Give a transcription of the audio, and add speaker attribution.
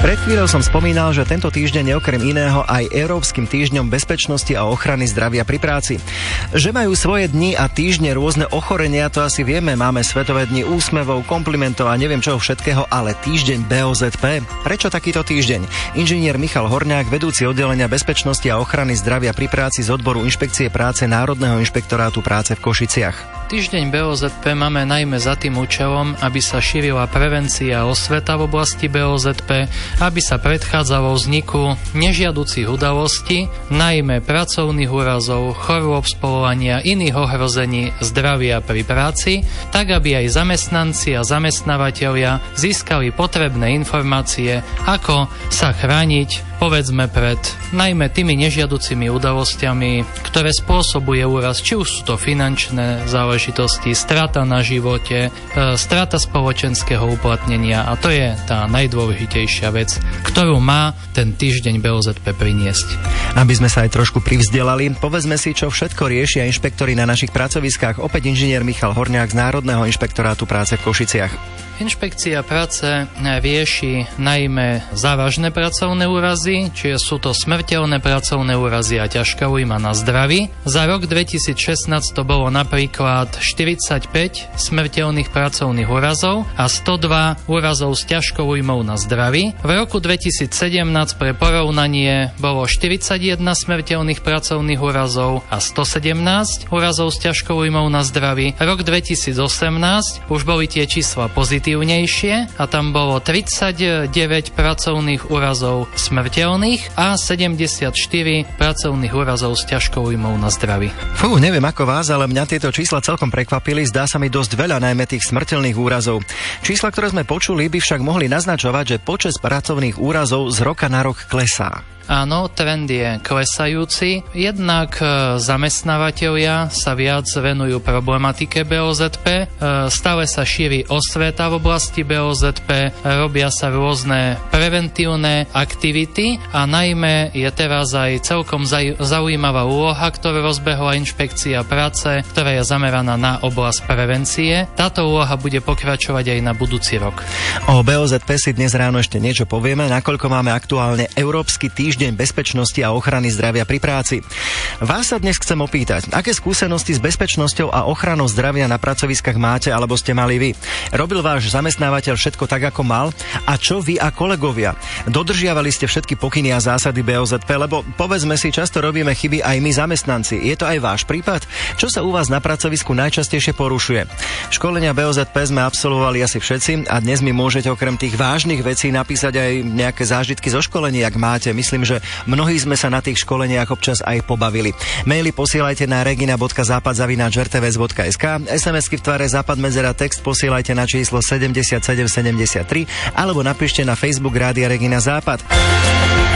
Speaker 1: Pred chvíľou som spomínal, že tento týždeň je okrem iného aj Európskym týždňom bezpečnosti a ochrany zdravia pri práci. Že majú svoje dni a týždne rôzne ochorenia, to asi vieme. Máme Svetové dni úsmevov, komplimentov a neviem čoho všetkého, ale týždeň BOZP. Prečo takýto týždeň? Inžinier Michal Horňák, vedúci oddelenia bezpečnosti a ochrany zdravia pri práci z odboru Inšpekcie práce Národného inšpektorátu práce v Košiciach.
Speaker 2: Týždeň BOZP máme najmä za tým účelom, aby sa šírila prevencia a osveta v oblasti BOZP, aby sa predchádzalo vzniku nežiaducich udalostí, najmä pracovných úrazov, chorôb z povolania, iných ohrození zdravia pri práci, tak aby aj zamestnanci a zamestnávateľia získali potrebné informácie, ako sa chrániť, povedzme, pred najmä tými nežiaducimi udalosťami, ktoré spôsobuje úraz, či už sú to finančné záležitosti, strata na živote, strata spoločenského uplatnenia, a to je tá najdôležitejšia vec, ktorú má ten týždeň BOZP priniesť.
Speaker 1: Aby sme sa aj trošku privzdelali, povedzme si, čo všetko riešia inšpektori na našich pracoviskách. Opäť inžinier Michal Horňák z Národného inšpektorátu práce v Košiciach.
Speaker 2: Inšpekcia práce rieši najmä závažné pracovné úrazy, čiže sú to smrteľné pracovné úrazy a ťažká újma na zdraví. Za rok 2016 to bolo napríklad 45 smrteľných pracovných úrazov a 102 úrazov s ťažkou újmou na zdraví. V roku 2017 pre porovnanie bolo 41 smrteľných pracovných úrazov a 117 úrazov s ťažkou újmou na zdraví. Rok 2018 už boli tie čísla pozitívnejšie a tam bolo 39 pracovných úrazov smrteľných a 74 pracovných úrazov s ťažkou újmou na zdraví.
Speaker 1: Neviem ako vás, ale mňa tieto čísla celkom prekvapili. Zdá sa mi dosť veľa, najmä tých smrteľných úrazov. Čísla, ktoré sme počuli, by však mohli naznačovať, že počet pracovných úrazov z roka na rok klesá.
Speaker 2: Áno, trend je klesajúci. Jednak zamestnávateľia sa viac venujú problematike BOZP, stále sa šíri osveta v oblasti BOZP, robia sa rôzne preventívne aktivity a najmä je teraz aj celkom zaujímavá úloha, ktorú rozbehla Inšpekcia práce, ktorá je zameraná na oblasť prevencie. Táto úloha bude pokračovať aj na budúci rok.
Speaker 1: O BOZP si dnes ráno ešte niečo povieme, nakoľko máme aktuálne Európsky týždeň bezpečnosti a ochrany zdravia pri práci. Vás sa dnes chcem opýtať, aké skúsenosti s bezpečnosťou a ochranou zdravia na pracoviskách máte alebo ste mali vy? Robil váš zamestnávateľ všetko tak, ako mal? A čo vy a kolegovia? Dodržiavali ste všetky pokyny a zásady BOZP? Lebo povedzme si, často robíme chyby aj my zamestnanci. Je to aj váš prípad? Čo sa u vás na pracovisku najčastejšie porušuje? Školenia BOZP sme absolvovali asi všetci a dnes mi môžete okrem tých vážnych vecí napísať aj nejaké zážitky zo školení, ak máte. Myslím, že mnohí sme sa na tých školeniach občas aj pobavili. Maily posielajte na regina.zapad@rtvs.sk, SMS-ky v tvare Západ medzera text posielajte na číslo 7773 alebo napíšte na Facebook Rádia Regina Západ.